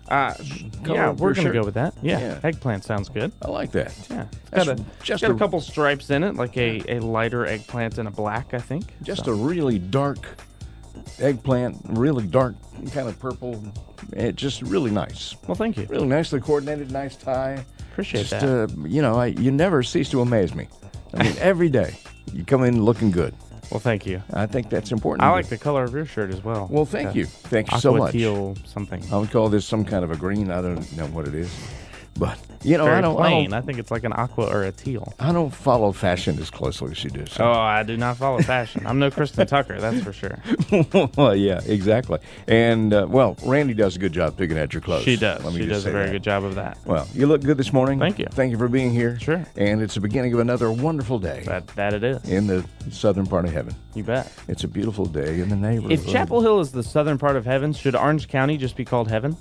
Yeah, we're going to go with that. Yeah, eggplant sounds good. I like that. Yeah. Just got a couple stripes in it, like a lighter eggplant and a black, I think. Just a really dark eggplant, really dark kind of purple. Just really nice. Well, thank you. Really nicely coordinated, nice tie. Appreciate that. You never cease to amaze me. I mean, every day you come in looking good. Well, thank you. I think that's important. I like the color of your shirt as well. Well, thank you. Thank you so much. Aqua teal something. I would call this some kind of a green. I don't know what it is. But, I don't. Plain. I think it's like an aqua or a teal. I don't follow fashion as closely as you do. So. Oh, I do not follow fashion. I'm no Kristen Tucker, that's for sure. Well, yeah, exactly. And, Randy does a good job picking out your clothes. She does. She does a very good job of that. Well, you look good this morning. Thank you. Thank you for being here. Sure. And it's the beginning of another wonderful day. That it is. In the southern part of heaven. You bet. It's a beautiful day in the neighborhood. If Chapel Hill is the southern part of heaven, should Orange County just be called heaven?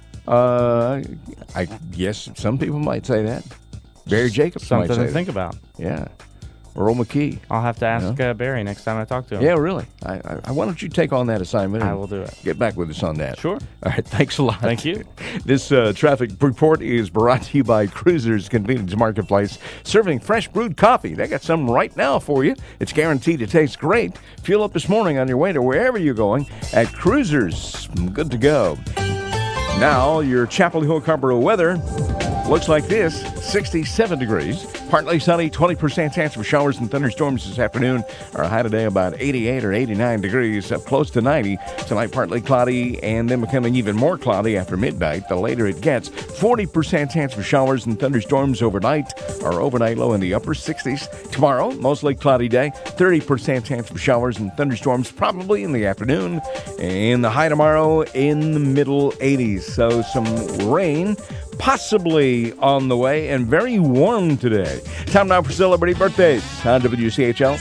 I guess some people might say that. Barry Jacobs might say that. Something to think about. Yeah. Earl McKee. I'll have to ask Barry next time I talk to him. Yeah, really. Why don't you take on that assignment? I will do it. Get back with us on that. Sure. All right. Thanks a lot. Thank you. This traffic report is brought to you by Cruisers Convenience Marketplace, serving fresh brewed coffee. They got some right now for you. It's guaranteed to taste great. Fuel up this morning on your way to wherever you're going at Cruisers. Good to go. Now, your Chapel Hill Carrboro weather looks like this: 67 degrees, partly sunny, 20% chance of showers and thunderstorms this afternoon. Our high today about 88 or 89 degrees, up close to 90. Tonight, partly cloudy, and then becoming even more cloudy after midnight. The later it gets, 40% chance of showers and thunderstorms overnight. Our overnight low in the upper 60s. Tomorrow, mostly cloudy day, 30% chance of showers and thunderstorms probably in the afternoon. And the high tomorrow in the middle 80s. So some rain possibly on the way, and very warm today. Time now for celebrity birthdays on WCHL.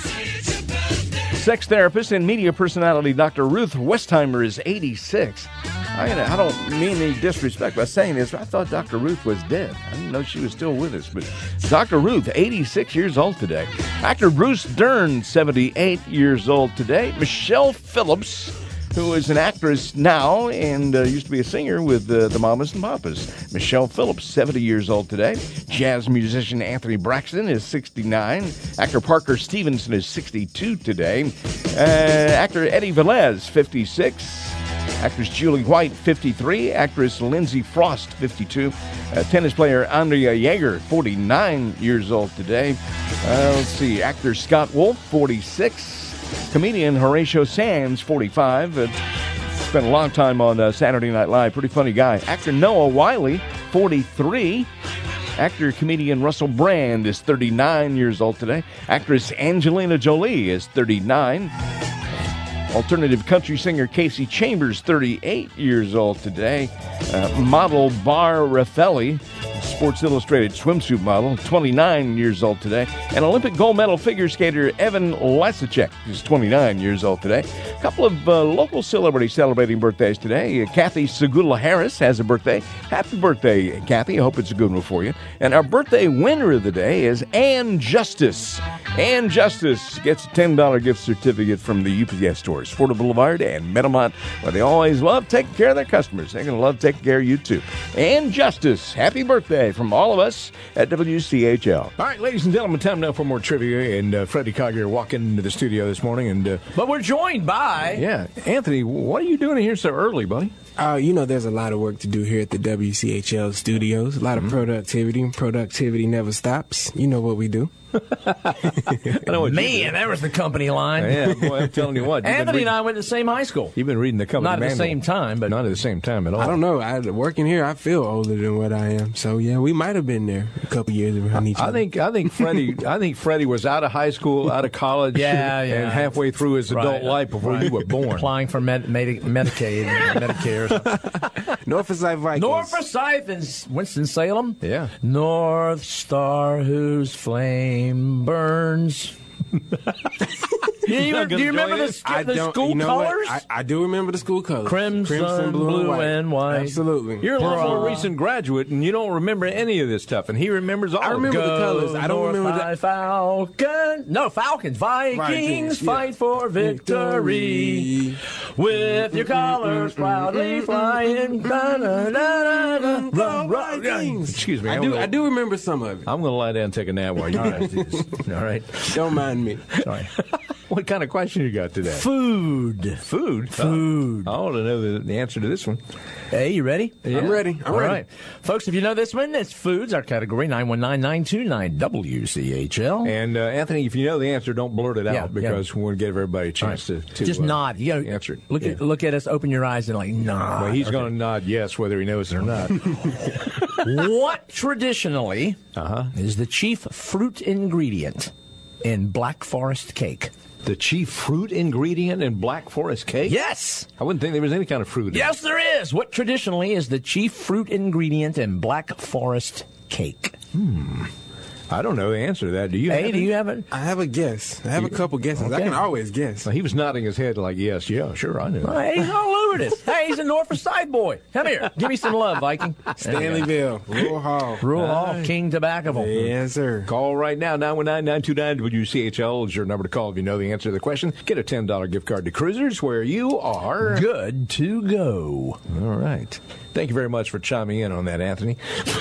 Sex therapist and media personality Dr. Ruth Westheimer is 86. I don't mean any disrespect by saying this, but I thought Dr. Ruth was dead. I didn't know she was still with us, but Dr. Ruth, 86 years old today. Actor Bruce Dern, 78 years old today. Michelle Phillips, who is an actress now and used to be a singer with the Mamas and Papas. Michelle Phillips, 70 years old today. Jazz musician Anthony Braxton is 69. Actor Parker Stevenson is 62 today. Actor Eddie Velez, 56. Actress Julie White, 53. Actress Lindsay Frost, 52. Tennis player Andrea Jaeger, 49 years old today. Let's see. Actor Scott Wolf, 46. Comedian Horatio Sands, 45. Spent a long time on Saturday Night Live. Pretty funny guy. Actor Noah Wiley, 43. Actor, comedian Russell Brand is 39 years old today. Actress Angelina Jolie is 39. Alternative country singer Casey Chambers, 38 years old today. Model Bar Raffelli, Sports Illustrated swimsuit model, 29 years old today. And Olympic gold medal figure skater Evan Lasicek is 29 years old today. A couple of local celebrities celebrating birthdays today. Kathy Segula Harris has a birthday. Happy birthday, Kathy. I hope it's a good one for you. And our birthday winner of the day is Ann Justice. Ann Justice gets a $10 gift certificate from the UPS stores, Florida Boulevard and Meadowmont, where they always love taking care of their customers. They're going to love taking care of you, too. Ann Justice, happy birthday from all of us at WCHL. All right, ladies and gentlemen, time now for more trivia. And Freddie Collier walking into the studio this morning. But we're joined by... Yeah. Anthony, what are you doing here so early, buddy? There's a lot of work to do here at the WCHL studios. A lot of productivity. Productivity never stops. You know what we do. Man, there was the company line. Yeah, boy, I'm telling you what. Anthony and I went to the same high school. You've been reading the company manual. Not at the same time, but... Not at the same time at all. I don't know. Working here, I feel older than what I am. So, yeah, we might have been there a couple years around each other. I think Freddie was out of high school, out of college, and halfway through his adult life before you were born. Applying for Medicaid, Medicare. North Forsyth Vikings. North Forsyth in Winston-Salem. Yeah. North Star whose flame burns. Do you remember the school colors? I do remember the school colors. Crimson, blue, and white. Absolutely. You're a little more recent graduate, and you don't remember any of this stuff, and he remembers all I remember the colors. I don't remember the Falcons. Vikings fight for victory. With your colors proudly flying. Excuse me. I do remember some of it. I'm going to lie down and take a nap while you guys do this. All right. Don't mind me. Sorry. What kind of question you got today? Food. I want to know the answer to this one. Hey, you ready? Yeah. I'm ready. All right. Folks, if you know this one, it's food's our category, 919-929-WCHL. And, Anthony, if you know the answer, don't blurt it out because we want to give everybody a chance to just nod. You gotta answer it. Look at us, open your eyes, and nod. Well, he's going to nod yes, whether he knows it or not. What traditionally is the chief fruit ingredient in Black Forest cake? The chief fruit ingredient in Black Forest cake? Yes. I wouldn't think there was any kind of fruit in it. Yes, there is. What traditionally is the chief fruit ingredient in Black Forest cake? I don't know the answer to that. Do you? Hey, do you have it? I have a guess. I have a couple guesses. Okay. I can always guess. Well, he was nodding his head like, yes, yeah, sure, I knew. Hey, he's all over this. Hey, he's a Norfolk side boy. Come here. Give me some love, Viking. Stanleyville. Rural Hall. Rural Hall. King Tobacco. Yes, sir. Call right now, 919-929-WCHL is your number to call if you know the answer to the question. Get a $10 gift card to Cruisers, where you are good to go. All right. Thank you very much for chiming in on that, Anthony.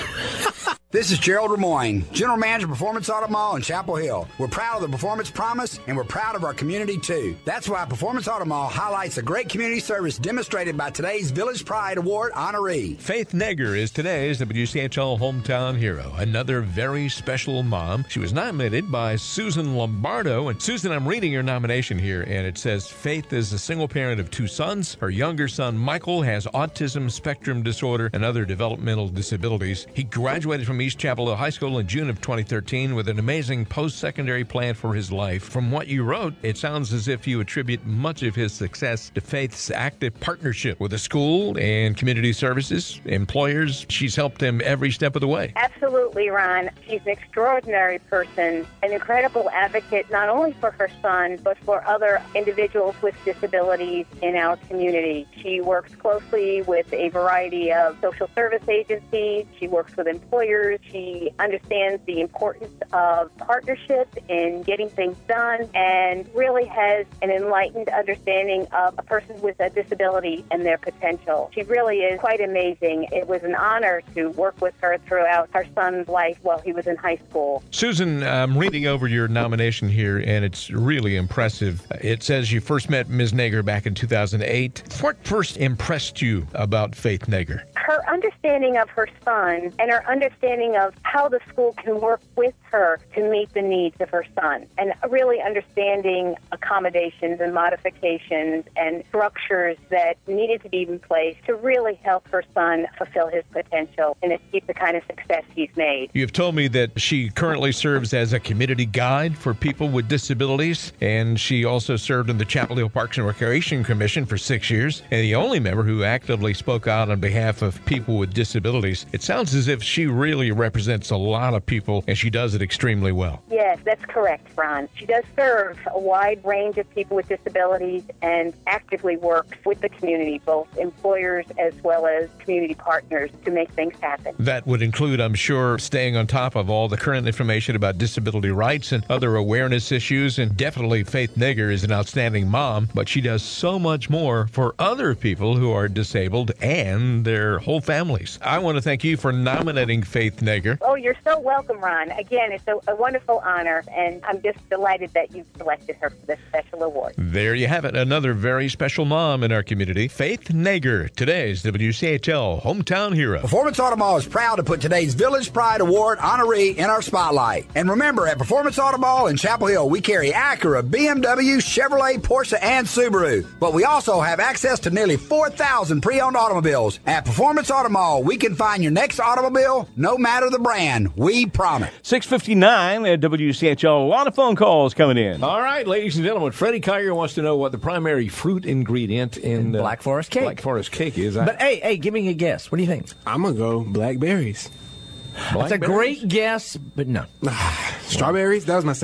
This is Gerald Lemoyne, General Manager of Performance Auto Mall in Chapel Hill. We're proud of the Performance Promise, and we're proud of our community, too. That's why Performance Auto Mall highlights the great community service demonstrated by today's Village Pride Award honoree. Faith Neger is today's WCHL Hometown Hero, another very special mom. She was nominated by Susan Lombardo. And Susan, I'm reading your nomination here, and it says, Faith is a single parent of 2 sons. Her younger son, Michael, has autism spectrum disorder and other developmental disabilities. He graduated from East Chapel Hill High School in June of 2013 with an amazing post-secondary plan for his life. From what you wrote, it sounds as if you attribute much of his success to Faith's active partnership with the school and community services, employers. She's helped him every step of the way. Absolutely, Ron. She's an extraordinary person, an incredible advocate not only for her son, but for other individuals with disabilities in our community. She works closely with a variety of social service agencies. She works with employers. She understands the importance of partnership in getting things done and really has an enlightened understanding of a person with a disability and their potential. She really is quite amazing. It was an honor to work with her throughout her son's life while he was in high school. Susan, I'm reading over your nomination here, and it's really impressive. It says you first met Ms. Neger back in 2008. What first impressed you about Faith Neger? Her understanding of her son and her understanding of how the school can work with her to meet the needs of her son, and really understanding accommodations and modifications and structures that needed to be in place to really help her son fulfill his potential and achieve the kind of success he's made. You've told me that she currently serves as a community guide for people with disabilities, and she also served in the Chapel Hill Parks and Recreation Commission for 6 years, and the only member who actively spoke out on behalf of people with disabilities. It sounds as if she really represents a lot of people, and she does it extremely well. Yes, that's correct, Ron. She does serve a wide range of people with disabilities and actively works with the community, both employers as well as community partners, to make things happen. That would include, I'm sure, staying on top of all the current information about disability rights and other awareness issues, and definitely Faith Neger is an outstanding mom, but she does so much more for other people who are disabled and their whole families. I want to thank you for nominating Faith Neger. Oh, you're so welcome, Ron. Again, it's a wonderful honor, and I'm just delighted that you've selected her for this special award. There you have it, another very special mom in our community, Faith Neger, today's WCHL Hometown Hero. Performance Auto Mall is proud to put today's Village Pride Award honoree in our spotlight. And remember, at Performance Auto Mall in Chapel Hill, we carry Acura, BMW, Chevrolet, Porsche, and Subaru. But we also have access to nearly 4,000 pre-owned automobiles. At Performance Auto Mall, we can find your next automobile, no matter the brand. We promise. 6:59 at WCHL. A lot of phone calls coming in. All right, ladies and gentlemen, Freddie Kier wants to know what the primary fruit ingredient in Black Forest cake. Black Forest cake is. But hey, give me a guess. What do you think? I'm going to go blackberries. That's a great guess, but no. Strawberries? That was my second.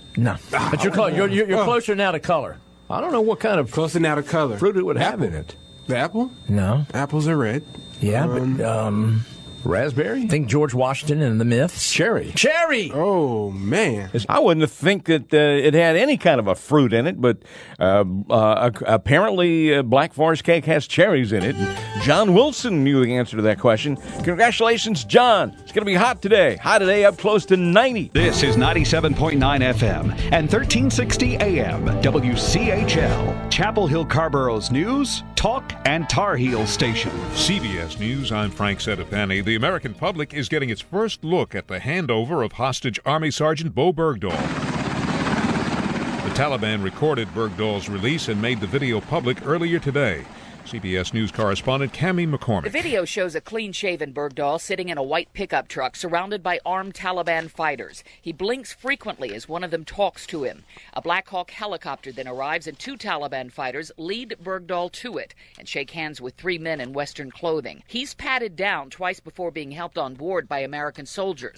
No. But you're close. You're closer now to color. I don't know what kind of Closer now to color. fruit it would have in it. The apple? No. Apples are red. Yeah, but Raspberry? think George Washington and the Myths. Cherry. Cherry! Oh, man. I wouldn't think that it had any kind of a fruit in it, but apparently Black Forest cake has cherries in it. And John Wilson knew the answer to that question. Congratulations, John. It's going to be hot today. High today up close to 90. This is 97.9 FM and 1360 AM WCHL, Chapel Hill Carborough's news, talk, and Tar Heel station. CBS News, I'm Frank Sedapani. The American public is getting its first look at the handover of hostage Army Sergeant Bo Bergdahl. The Taliban recorded Bergdahl's release and made the video public earlier today. CBS News correspondent Cammie McCormick. The video shows a clean-shaven Bergdahl sitting in a white pickup truck surrounded by armed Taliban fighters. He blinks frequently as one of them talks to him. A Black Hawk helicopter then arrives and 2 Taliban fighters lead Bergdahl to it and shake hands with 3 men in Western clothing. He's patted down twice before being helped on board by American soldiers.